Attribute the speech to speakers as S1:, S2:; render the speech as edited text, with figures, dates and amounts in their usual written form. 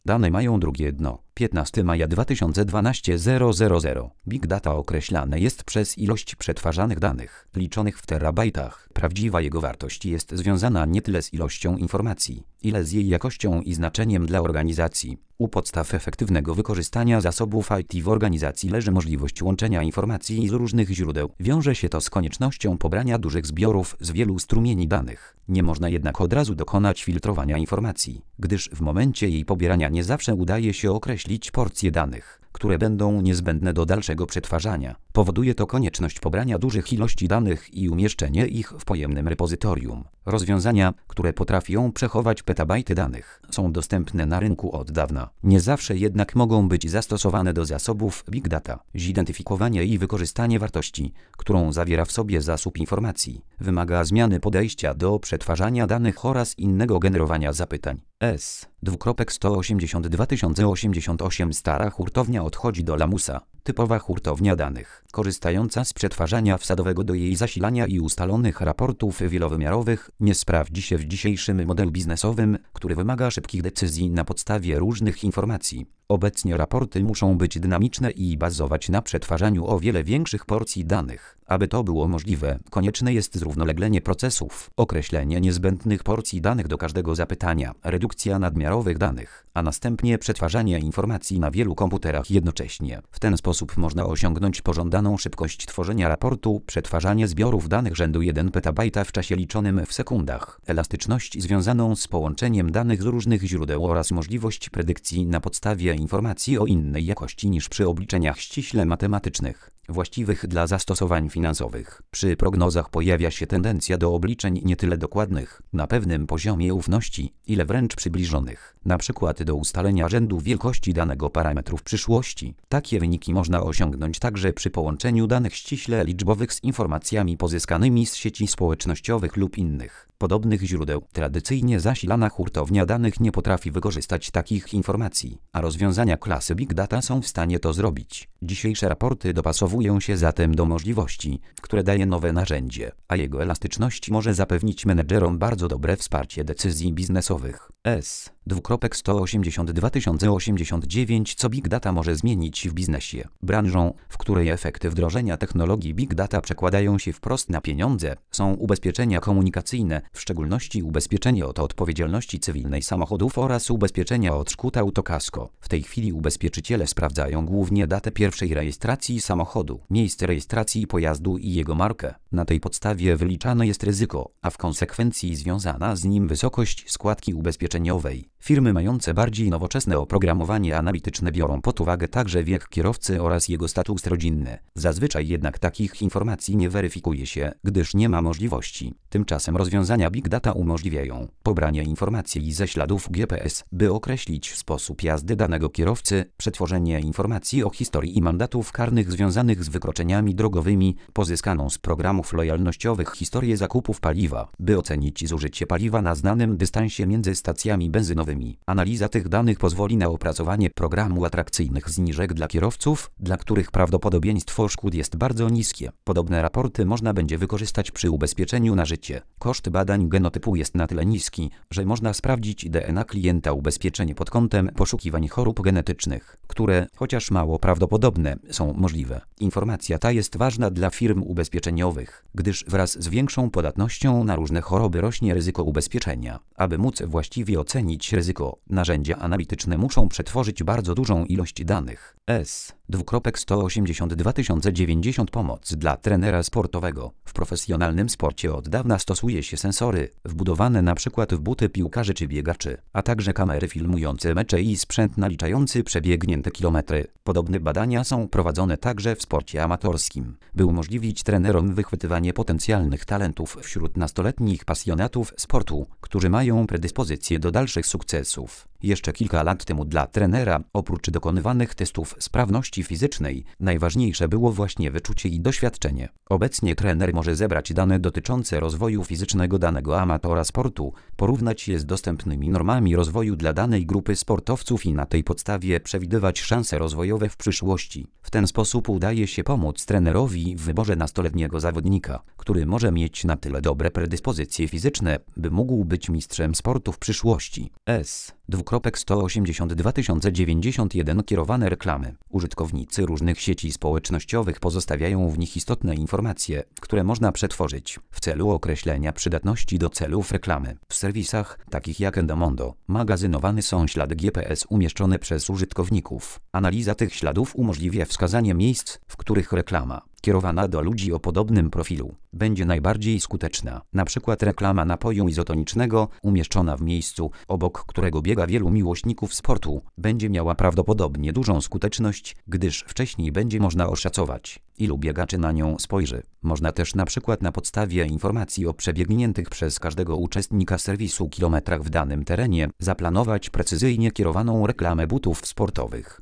S1: Dane mają drugie dno. 15 maja 2012 000. Big Data określane jest przez ilość przetwarzanych danych, liczonych w terabajtach. Prawdziwa jego wartość jest związana nie tyle z ilością informacji, ile z jej jakością i znaczeniem dla organizacji. U podstaw efektywnego wykorzystania zasobów IT w organizacji leży możliwość łączenia informacji z różnych źródeł. Wiąże się to z koniecznością pobrania dużych zbiorów z wielu strumieni danych. Nie można jednak od razu dokonać filtrowania informacji, gdyż w momencie jej pobierania nie zawsze udaje się określić porcje danych, które będą niezbędne do dalszego przetwarzania. Powoduje to konieczność pobrania dużych ilości danych i umieszczenie ich w pojemnym repozytorium. Rozwiązania, które potrafią przechować petabajty danych, są dostępne na rynku od dawna. Nie zawsze jednak mogą być zastosowane do zasobów Big Data. Zidentyfikowanie i wykorzystanie wartości, którą zawiera w sobie zasób informacji, wymaga zmiany podejścia do przetwarzania danych oraz innego generowania zapytań. S:180 2088 Stara hurtownia odchodzi do lamusa. Typowa hurtownia danych, korzystająca z przetwarzania wsadowego do jej zasilania i ustalonych raportów wielowymiarowych, nie sprawdzi się w dzisiejszym modelu biznesowym, który wymaga szybkich decyzji na podstawie różnych informacji. Obecnie raporty muszą być dynamiczne i bazować na przetwarzaniu o wiele większych porcji danych. Aby to było możliwe, konieczne jest zrównoleglenie procesów, określenie niezbędnych porcji danych do każdego zapytania, redukcja nadmiarowych danych, a następnie przetwarzanie informacji na wielu komputerach jednocześnie. W ten sposób można osiągnąć pożądaną szybkość tworzenia raportu, przetwarzanie zbiorów danych rzędu 1 petabajta w czasie liczonym w sekundach, elastyczność związaną z połączeniem danych z różnych źródeł oraz możliwość predykcji na podstawie informacji o innej jakości niż przy obliczeniach ściśle matematycznych, właściwych dla zastosowań finansowych. Przy prognozach pojawia się tendencja do obliczeń nie tyle dokładnych, na pewnym poziomie ufności, ile wręcz przybliżonych, na przykład do ustalenia rzędu wielkości danego parametru w przyszłości. Takie wyniki można osiągnąć także przy połączeniu danych ściśle liczbowych z informacjami pozyskanymi z sieci społecznościowych lub innych podobnych źródeł. Tradycyjnie zasilana hurtownia danych nie potrafi wykorzystać takich informacji, a rozwiązania klasy Big Data są w stanie to zrobić. Dzisiejsze raporty dopasowują się zatem do możliwości, które daje nowe narzędzie, a jego elastyczność może zapewnić menedżerom bardzo dobre wsparcie decyzji biznesowych. S:180 2089 Co Big Data może zmienić w biznesie? Branżą, w której efekty wdrożenia technologii Big Data przekładają się wprost na pieniądze, są ubezpieczenia komunikacyjne, w szczególności ubezpieczenie od odpowiedzialności cywilnej samochodów oraz ubezpieczenia od szkód autokasko. W tej chwili ubezpieczyciele sprawdzają głównie datę pierwszej rejestracji samochodu, miejsce rejestracji pojazdu i jego markę. Na tej podstawie wyliczane jest ryzyko, a w konsekwencji związana z nim wysokość składki ubezpieczeniowej. Firmy mające bardziej nowoczesne oprogramowanie analityczne biorą pod uwagę także wiek kierowcy oraz jego status rodzinny. Zazwyczaj jednak takich informacji nie weryfikuje się, gdyż nie ma możliwości. Tymczasem rozwiązania Big Data umożliwiają pobranie informacji ze śladów GPS, by określić sposób jazdy danego kierowcy, przetworzenie informacji o historii i mandatów karnych związanych z wykroczeniami drogowymi, pozyskaną z programów lojalnościowych historię zakupów paliwa, by ocenić zużycie paliwa na znanym dystansie między stacjami benzynowymi. Analiza tych danych pozwoli na opracowanie programu atrakcyjnych zniżek dla kierowców, dla których prawdopodobieństwo szkód jest bardzo niskie. Podobne raporty można będzie wykorzystać przy ubezpieczeniu na życie. Koszt badań genotypu jest na tyle niski, że można sprawdzić DNA klienta ubezpieczenie pod kątem poszukiwań chorób genetycznych, które, chociaż mało prawdopodobne, są możliwe. Informacja ta jest ważna dla firm ubezpieczeniowych, gdyż wraz z większą podatnością na różne choroby rośnie ryzyko ubezpieczenia. Aby móc właściwie ocenić ryzyko, narzędzia analityczne muszą przetworzyć bardzo dużą ilość danych. S:180 2090 Pomoc dla trenera sportowego. W profesjonalnym sporcie od dawna stosuje się sensory, wbudowane np. w buty piłkarzy czy biegaczy, a także kamery filmujące mecze i sprzęt naliczający przebiegnięte kilometry. Podobne badania są prowadzone także w sporcie amatorskim, by umożliwić trenerom wychwytywanie potencjalnych talentów wśród nastoletnich pasjonatów sportu, którzy mają predyspozycje do dalszych sukcesów. Jeszcze kilka lat temu dla trenera, oprócz dokonywanych testów sprawności fizycznej, najważniejsze było właśnie wyczucie i doświadczenie. Obecnie trener może zebrać dane dotyczące rozwoju fizycznego danego amatora sportu, porównać je z dostępnymi normami rozwoju dla danej grupy sportowców i na tej podstawie przewidywać szanse rozwojowe w przyszłości. W ten sposób udaje się pomóc trenerowi w wyborze nastoletniego zawodnika, który może mieć na tyle dobre predyspozycje fizyczne, by mógł być mistrzem sportu w przyszłości. S. 2.182 091 Kierowane reklamy. Użytkownicy różnych sieci społecznościowych pozostawiają w nich istotne informacje, które można przetworzyć w celu określenia przydatności do celów reklamy. W serwisach, takich jak Endomondo, magazynowane są ślady GPS umieszczone przez użytkowników. Analiza tych śladów umożliwia wskazanie miejsc, w których reklama kierowana do ludzi o podobnym profilu będzie najbardziej skuteczna. Na przykład reklama napoju izotonicznego umieszczona w miejscu, obok którego biega wielu miłośników sportu, będzie miała prawdopodobnie dużą skuteczność, gdyż wcześniej będzie można oszacować, ilu biegaczy na nią spojrzy. Można też na przykład na podstawie informacji o przebiegniętych przez każdego uczestnika serwisu kilometrach w danym terenie zaplanować precyzyjnie kierowaną reklamę butów sportowych.